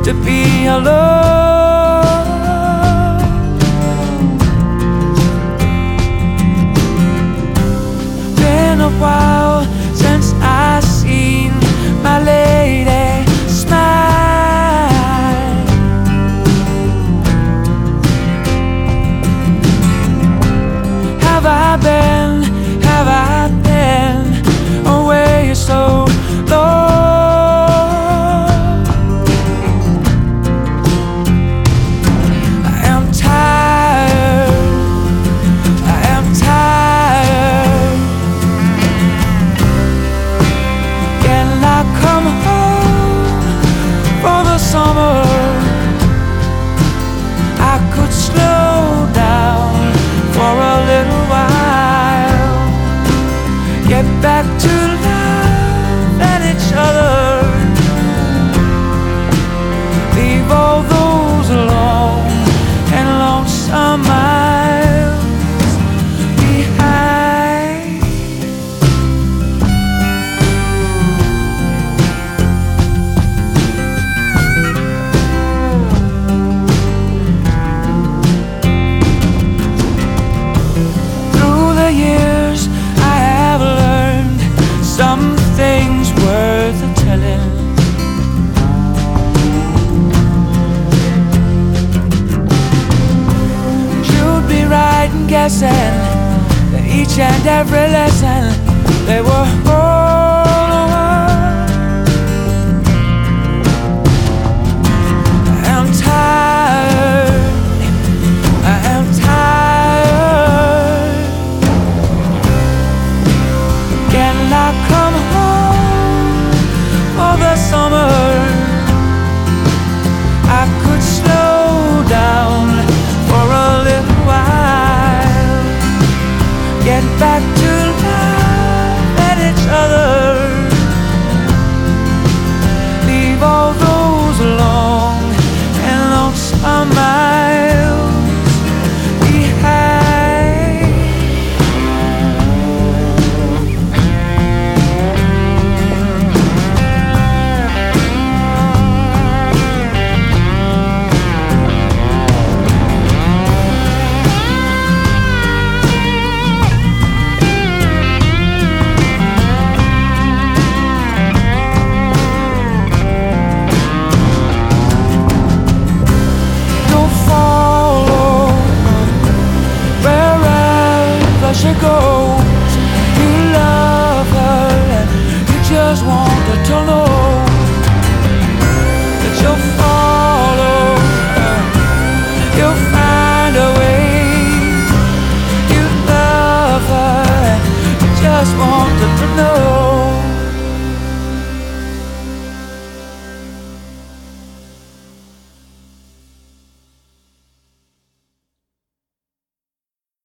to be alone. Been a while since I seen my lady smile. Have I been away so long? Summer, I could slow down for a little while, get back to love and each other, leave all those long and lonesome miles behind. Years I have learned some things worth telling. You'd be right in guessing that each and every lesson they were